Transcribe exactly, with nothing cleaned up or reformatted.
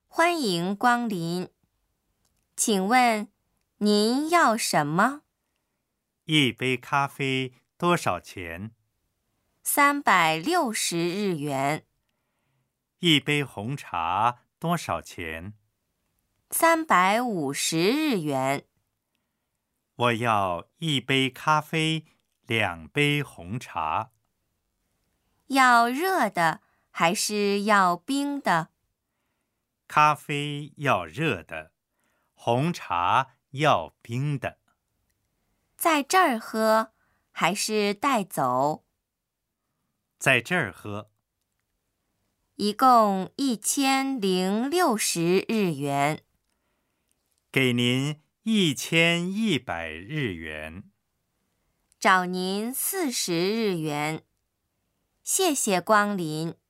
欢迎光临，请问您要什么？ 一杯咖啡多少钱？ 三百六十日元。 一杯红茶多少钱？ 三百五十日元。 我要一杯咖啡，两杯红茶。 要热的还是要冰的？ 咖啡要热的，红茶要冰的。 在这儿喝还是带走？ 在这儿喝。 一共一千零六十日元。 给您一千一百日元。 找您四十日元。谢谢光临。